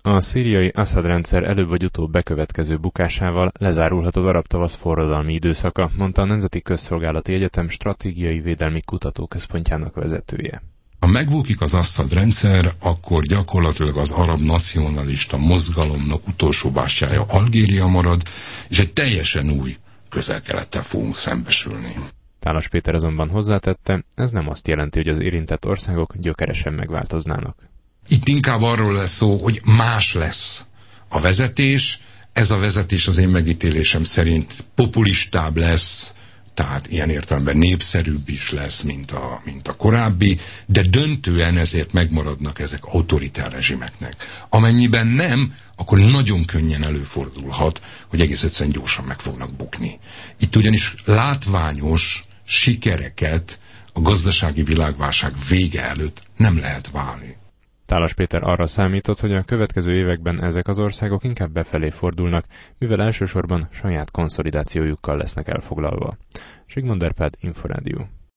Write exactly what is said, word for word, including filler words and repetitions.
A szíriai Assad rendszer előbb vagy utóbb bekövetkező bukásával lezárulhat az arab tavasz forradalmi időszaka, mondta a Nemzeti Közszolgálati Egyetem Stratégiai Védelmi Kutatóközpontjának vezetője. Ha megbukik az Assad rendszer, akkor gyakorlatilag az arab nacionalista mozgalomnak utolsó bástyája Algéria marad, és egy teljesen új Közel-Kelettel fogunk szembesülni. Tálas Péter azonban hozzátette, ez nem azt jelenti, hogy az érintett országok gyökeresen megváltoznának. Itt inkább arról lesz szó, hogy más lesz a vezetés. Ez a vezetés az én megítélésem szerint populistább lesz, tehát ilyen értelemben népszerűbb is lesz, mint a, mint a korábbi, de döntően ezért megmaradnak ezek autoritár rezsimeknek. Amennyiben nem, akkor nagyon könnyen előfordulhat, hogy egész egyszerűen gyorsan meg fognak bukni. Itt ugyanis látványos sikereket a gazdasági világválság vége előtt nem lehet várni. Tálas Péter arra számított, hogy a következő években ezek az országok inkább befelé fordulnak, mivel elsősorban saját konszolidációjukkal lesznek elfoglalva. Sigmund Erpád, Inforádió.